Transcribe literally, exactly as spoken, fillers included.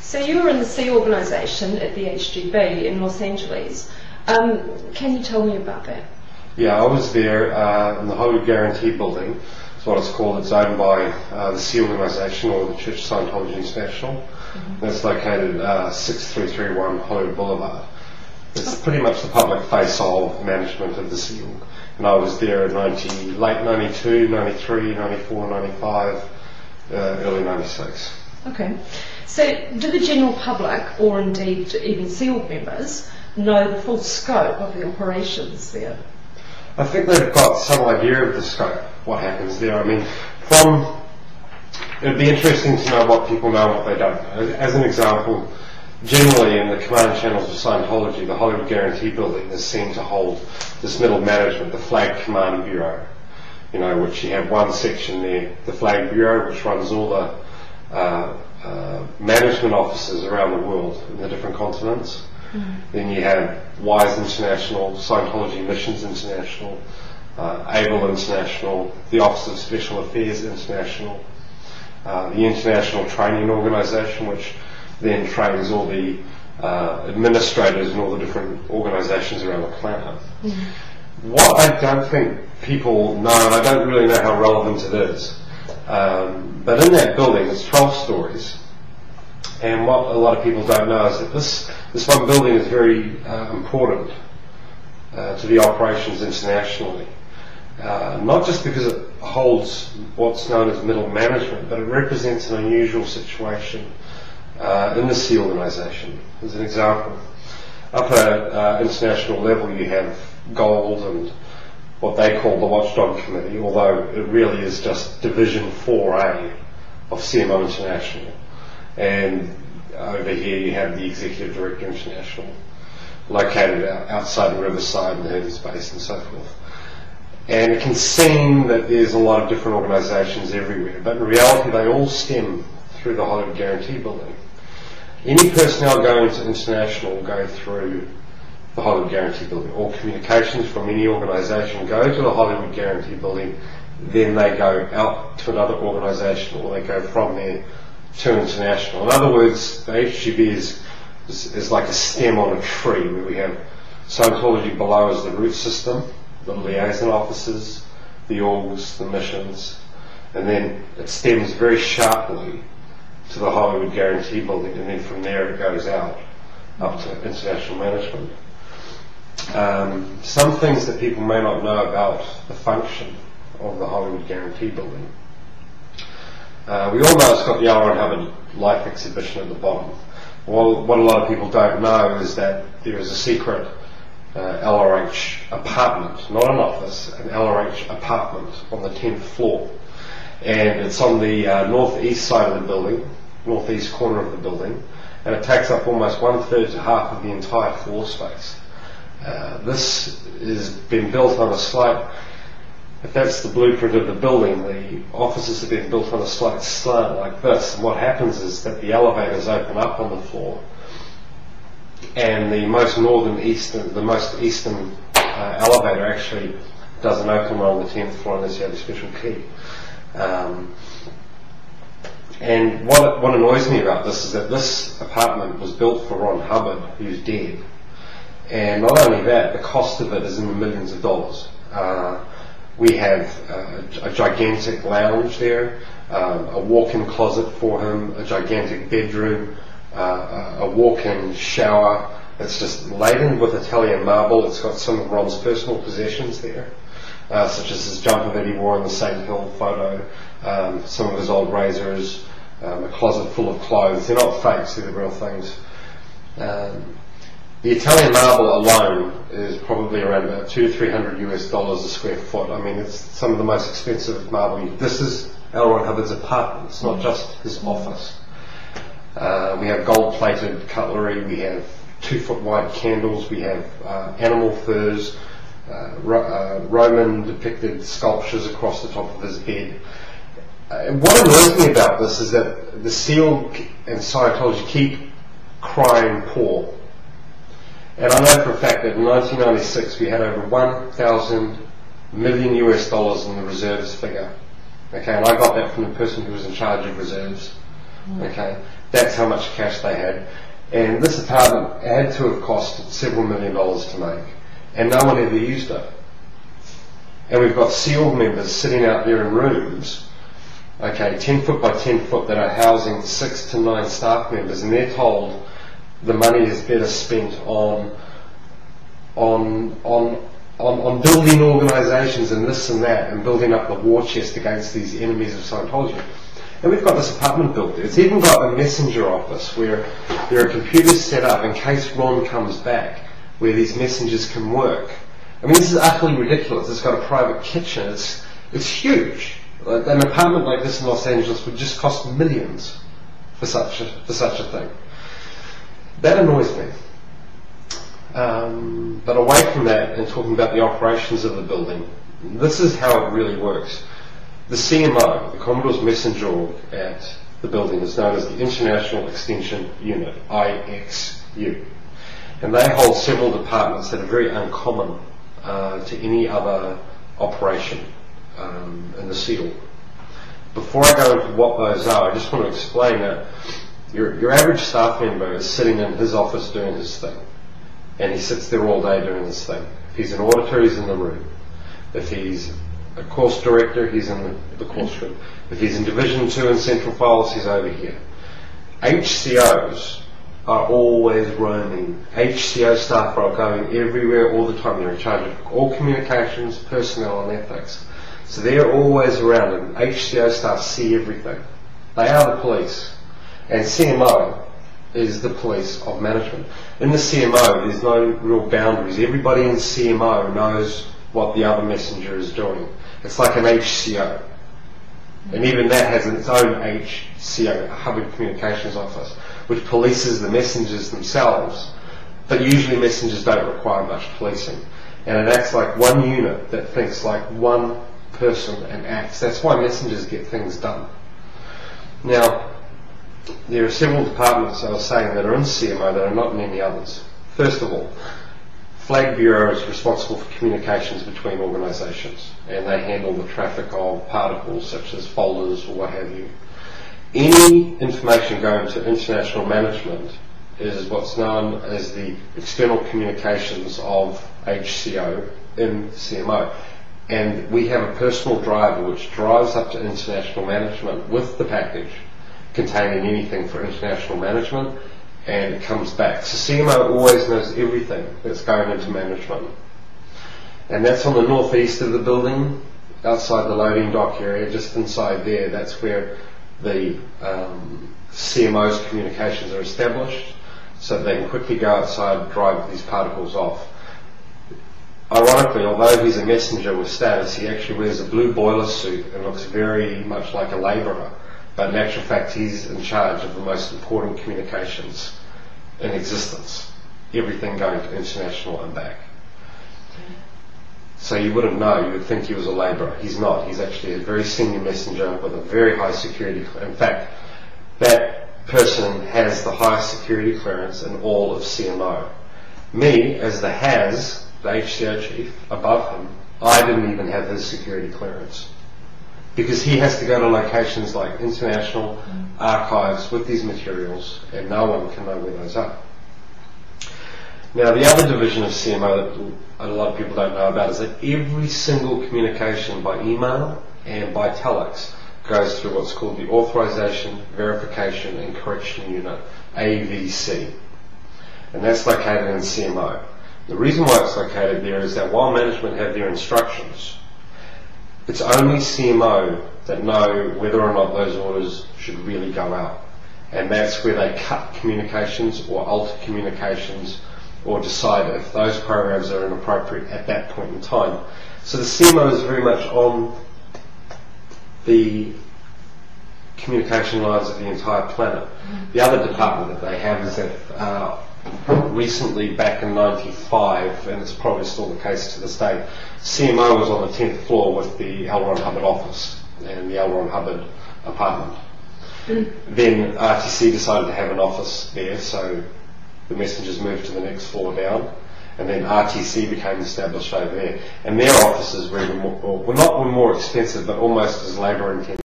So you were in the Sea organisation at the H G B in Los Angeles. Um, can you tell me about that? Yeah, I was there uh, in the Hollywood Guarantee building. It's what it's called. It's owned by uh, the Sea organisation, or the Church of Scientology International. Mm-hmm. That's located uh, six three three one Hollywood Boulevard. It's pretty much the public face of management of the Sea Org. And I was there in ninety, late ninety-two, ninety-three, ninety-four, ninety-five, uh, early ninety-six. Okay. So do the general public, or indeed even Sea Org members, know the full scope of the operations there? I think they've got some idea of the scope, what happens there. I mean, from, it would be interesting to know what people know and what they don't know. As an example, generally in the command channels of Scientology, the Hollywood Guarantee building is seen to hold this middle management, the Flag Command Bureau, you know, which you have one section there, the Flag Bureau, which runs all the uh, uh, management offices around the world in the different continents. Mm. Then you have WISE International, Scientology Missions International, uh, ABLE International, the Office of Special Affairs International, uh, the International Training Organisation, which then trains all the uh, administrators and all the different organisations around the planet. Mm. What I don't think people know, and I don't really know how relevant it is, um, but in that building, it's twelve stories. And what a lot of people don't know is that this, this one building is very uh, important uh, to the operations internationally. Uh, not just because it holds what's known as middle management, but it represents an unusual situation uh, in the Sea organisation. As an example, up at uh, international level you have gold and what they call the Watchdog Committee, although it really is just Division four A of C M O International. And over here you have the Executive Director International, located out, outside the Riverside and the Hermes Base and so forth. And it can seem that there's a lot of different organisations everywhere, but in reality they all stem through the Hollywood Guarantee building. Any personnel going to international will go through the Hollywood Guarantee building. All communications from any organisation go to the Hollywood Guarantee building, then they go out to another organisation, or they go from there to international. In other words, the H G B is, is, is like a stem on a tree, where we have Scientology below as the root system, the liaison officers, the orgs, the missions, and then it stems very sharply to the Hollywood Guarantee building, and then from there it goes out up to international management. Um, some things that people may not know about the function of the Hollywood Guarantee building. Uh, we all know it's got the L. Ron Hubbard Life Exhibition at the bottom. Well, what a lot of people don't know is that there is a secret uh, L R H apartment, not an office, an L R H apartment on the tenth floor. And it's on the uh, northeast side of the building, northeast corner of the building, and it takes up almost one third to half of the entire floor space. Uh, this has been built on a slight, if that's the blueprint of the building, the offices have been built on a slight slant like this, and what happens is that the elevators open up on the floor, and the most northern eastern, the most eastern uh, elevator actually doesn't open on the tenth floor unless you have a special key. Um, and what, what annoys me about this is that this apartment was built for Ron Hubbard, who's dead. And not only that, the cost of it is in the millions of dollars. Uh, we have uh, a gigantic lounge there, um, a walk-in closet for him, a gigantic bedroom, uh, a walk-in shower. It's just laden with Italian marble. It's got some of Ron's personal possessions there, uh, such as his jumper that he wore in the Saint Hill photo, um, some of his old razors, um, a closet full of clothes. They're not fakes, they're the real things. Um, The Italian marble alone is probably around about two to three hundred US dollars a square foot. I mean, it's some of the most expensive marble. This is L. Ron Hubbard's apartment. It's not just his office. Uh, we have gold-plated cutlery. We have two-foot wide candles. We have uh, animal furs, uh, ro- uh, Roman depicted sculptures across the top of his bed. Uh, what annoys me about this is that the Sea Org and Scientology keep crying poor. And I know for a fact that in nineteen ninety-six we had over one thousand million US dollars in the reserves figure. Okay, and I got that from the person who was in charge of reserves. Okay, that's how much cash they had. And this apartment had to have cost several million dollars to make, and no one ever used it. And we've got SEAL members sitting out there in rooms, okay, ten foot by ten foot, that are housing six to nine staff members, and they're told the money is better spent on on on on, on building organisations and this and that, and building up the war chest against these enemies of Scientology. And we've got this apartment built there. It's even got a messenger office where there are computers set up in case Ron comes back, where these messengers can work. I mean, this is utterly ridiculous. It's got a private kitchen. It's it's huge. Like, an apartment like this in Los Angeles would just cost millions for such a, for such a thing. That annoys me. Um, but away from that, and talking about the operations of the building, this is how it really works. The C M O, the Commodore's Messenger Org at the building, is known as the International Extension Unit, I X U. And they hold several departments that are very uncommon uh, to any other operation um, in the SEAL. Before I go into what those are, I just want to explain that your, your average staff member is sitting in his office doing his thing. And he sits there all day doing his thing. If he's an auditor, he's in the room. If he's a course director, he's in the, the course room. If he's in Division two in Central Files, he's over here. H C Os are always roaming. H C O staff are going everywhere all the time. They're in charge of all communications, personnel and ethics. So they're always around, and H C O staff see everything. They are the police. And C M O is the police of management. In the C M O, there's no real boundaries. Everybody in C M O knows what the other messenger is doing. It's like an H C O. And even that has its own H C O, a Hubbard Communications Office, which polices the messengers themselves. But usually messengers don't require much policing. And it acts like one unit that thinks like one person and acts. That's why messengers get things done. Now, there are several departments, I was saying, that are in C M O that are not in any others. First of all, Flag Bureau is responsible for communications between organisations, and they handle the traffic of particles such as folders or what have you. Any information going to international management is what's known as the external communications of H C O in C M O. And we have a personal driver which drives up to international management with the package containing anything for international management, and it comes back. So C M O always knows everything that's going into management. And that's on the northeast of the building, outside the loading dock area, just inside there. That's where the um, C M O's communications are established, so that they can quickly go outside and drive these particles off. Ironically, although he's a messenger with status, he actually wears a blue boiler suit and looks very much like a labourer. But in actual fact, he's in charge of the most important communications in existence. Everything going to international and back. So you wouldn't know, you would think he was a labourer. He's not. He's actually a very senior messenger with a very high security clearance. In fact, that person has the highest security clearance in all of C M O. Me, as the H A S, the H C O chief, above him, I didn't even have his security clearance. Because he has to go to locations like international mm. archives with these materials, and no one can know where those are. Now, the other division of C M O that a lot of people don't know about is that every single communication by email and by telex goes through what's called the Authorization, Verification and Correction Unit, A V C. And that's located in C M O. The reason why it's located there is that while management have their instructions, it's only C M O that know whether or not those orders should really go out. And that's where they cut communications or alter communications or decide if those programs are inappropriate at that point in time. So the C M O is very much on the communication lines of the entire planet. Mm-hmm. The other department that they have is that uh, recently, back in ninety-five, and it's probably still the case to this day, C M O was on the tenth floor with the L. Ron Hubbard office and the L. Ron Hubbard apartment. Mm. Then R T C decided to have an office there, so the messengers moved to the next floor down, and then R T C became established over there. And their offices were, even more, well, not more expensive, but almost as labour intensive.